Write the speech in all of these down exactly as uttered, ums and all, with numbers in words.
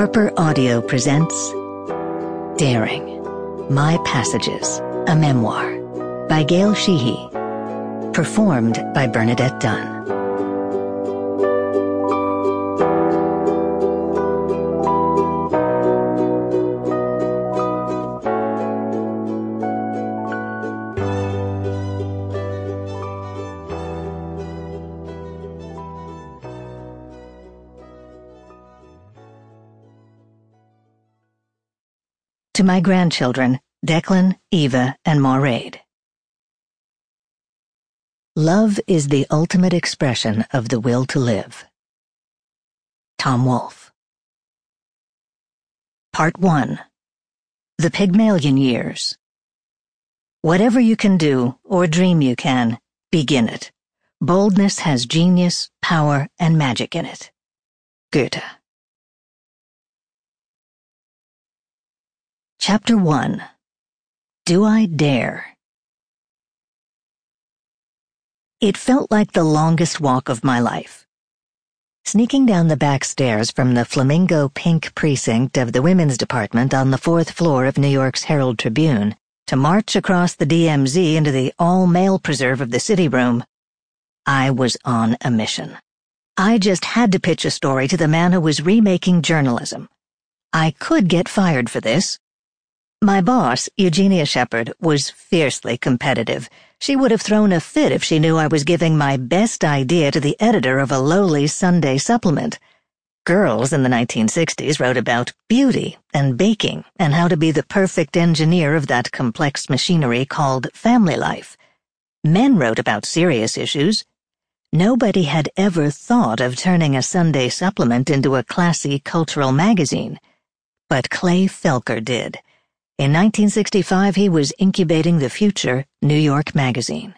Harper Audio presents Daring, My Passages, a Memoir by Gail Sheehy, performed by Bernadette Dunn. To my grandchildren, Declan, Eva, and Mairead. Love is the ultimate expression of the will to live. Tom Wolfe. Part one. The Pygmalion Years. Whatever you can do, or dream you can, begin it. Boldness has genius, power, and magic in it. Goethe. Chapter one. Do I Dare? It felt like the longest walk of my life. Sneaking down the back stairs from the flamingo pink precinct of the women's department on the fourth floor of New York's Herald Tribune to march across the D M Z into the all-male preserve of the City Room, I was on a mission. I just had to pitch a story to the man who was remaking journalism. I could get fired for this. My boss, Eugenia Shepard, was fiercely competitive. She would have thrown a fit if she knew I was giving my best idea to the editor of a lowly Sunday supplement. Girls in the nineteen sixties wrote about beauty and baking and how to be the perfect engineer of that complex machinery called family life. Men wrote about serious issues. Nobody had ever thought of turning a Sunday supplement into a classy cultural magazine. But Clay Felker did. In nineteen sixty-five, he was incubating the future New York Magazine.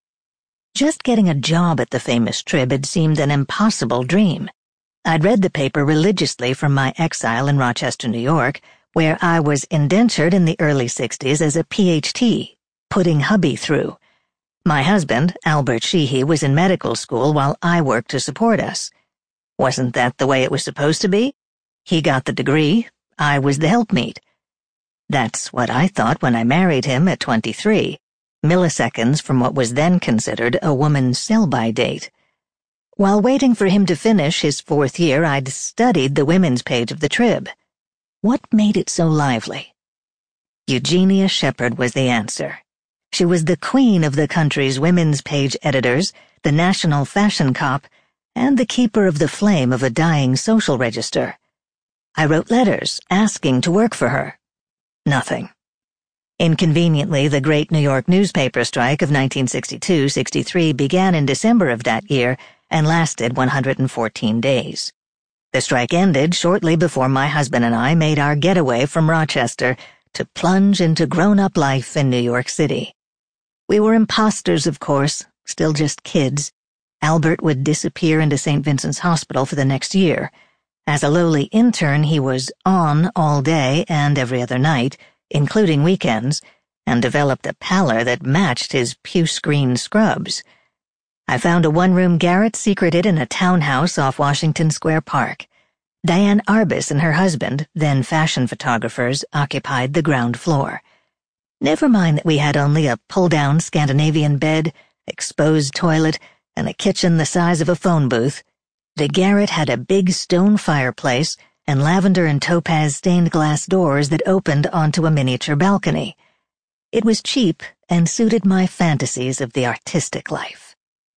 Just getting a job at the famous Trib had seemed an impossible dream. I'd read the paper religiously from my exile in Rochester, New York, where I was indentured in the early sixties as a P H D, putting hubby through. My husband, Albert Sheehy, was in medical school while I worked to support us. Wasn't that the way it was supposed to be? He got the degree, I was the helpmeet. That's what I thought when I married him at twenty-three, milliseconds from what was then considered a woman's sell-by date. While waiting for him to finish his fourth year, I'd studied the women's page of the Trib. What made it so lively? Eugenia Shepard was the answer. She was the queen of the country's women's page editors, the national fashion cop, and the keeper of the flame of a dying social register. I wrote letters asking to work for her. Nothing. Inconveniently, the great New York newspaper strike of nineteen sixty-two sixty-three began in December of that year and lasted one hundred fourteen days. The strike ended shortly before my husband and I made our getaway from Rochester to plunge into grown-up life in New York City. We were imposters, of course, still just kids. Albert would disappear into Saint Vincent's Hospital for the next year. As a lowly intern, he was on all day and every other night, including weekends, and developed a pallor that matched his puce-green scrubs. I found a one-room garret secreted in a townhouse off Washington Square Park. Diane Arbus and her husband, then fashion photographers, occupied the ground floor. Never mind that we had only a pull-down Scandinavian bed, exposed toilet, and a kitchen the size of a phone booth. The garret had a big stone fireplace and lavender and topaz stained glass doors that opened onto a miniature balcony. It was cheap and suited my fantasies of the artistic life.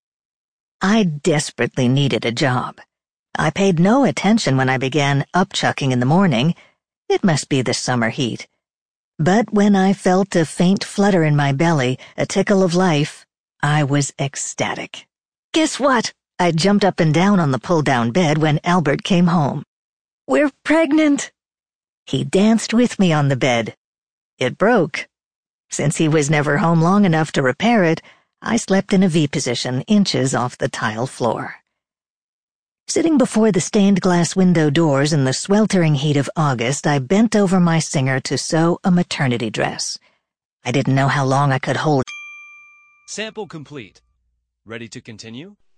I desperately needed a job. I paid no attention when I began upchucking in the morning. It must be the summer heat. But when I felt a faint flutter in my belly, a tickle of life, I was ecstatic. Guess what? I jumped up and down on the pull-down bed when Albert came home. "We're pregnant!" He danced with me on the bed. It broke. Since he was never home long enough to repair it, I slept in a V position inches off the tile floor. Sitting before the stained glass window doors in the sweltering heat of August, I bent over my singer to sew a maternity dress. I didn't know how long I could hold. Sample complete. Ready to continue?